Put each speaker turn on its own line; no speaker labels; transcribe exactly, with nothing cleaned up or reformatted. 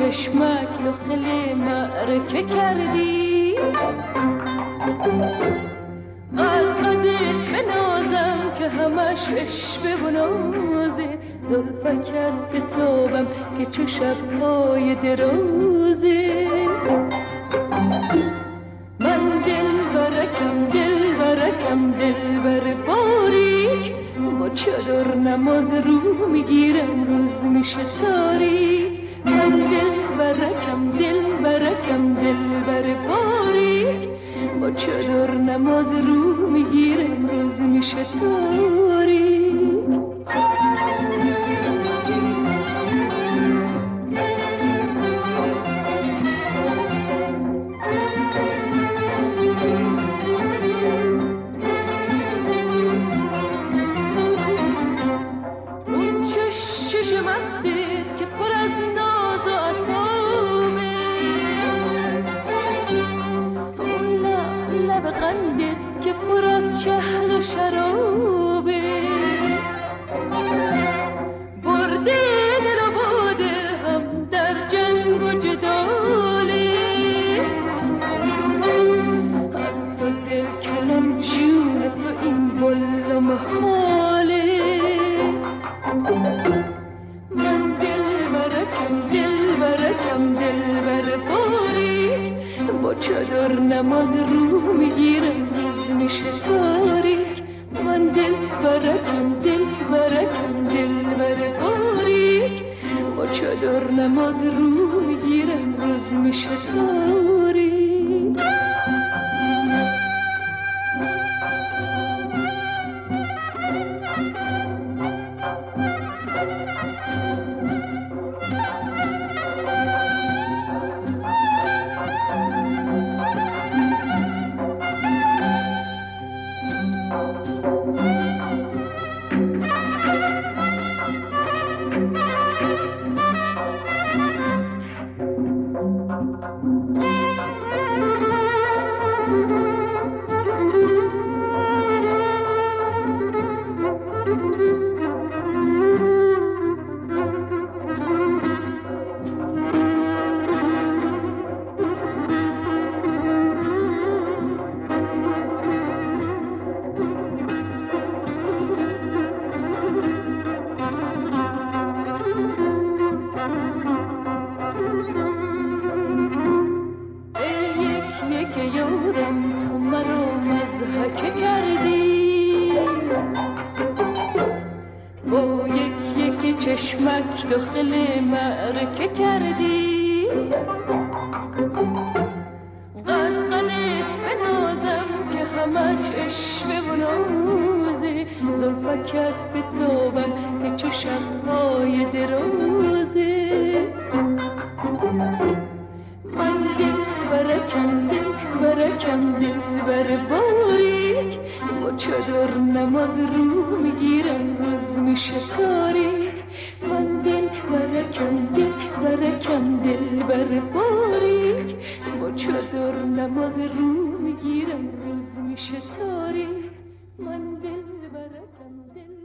چشمک داخل معرکه کردی، قلقدت به نازم که همش عشوه و نازه، زلفکت به تابم که چه شبهای درازه. من دل برکم دل برکم دل بر باریک، با چادر نماز رو میگیرم روز میشه تاریک. من دل برکم دل برکم دل بر باریک، با چادر نماز رو میگیرم روز میشه تاریک. که پر از شهر و شرابه، برده دل و باده هم در جنگ و جداله. از تو دل کنم جون تو این بل و محاله. من دل برکم دل برکم دل بر باریک، با چادر نماز رو میگیرم روز میشه تاریک. من دل برکم دل برکم دل بر باریک، با چادر نماز رو میگیرم روز میشه تاریک. چشمک داخل معرکه کردی، قلقلت به نازم که همش عشوه و نازه، زلفکت به تابم که چو شبهای درازه. من دل برکم دل برکم دل بر باریک، با چادر نماز رو میگیرم روز میشه تاریک. من دل برکم دل برکم دل بر باریک، با چادر نماز رو میگیرم روز میشه تاریک. من دل برکم دل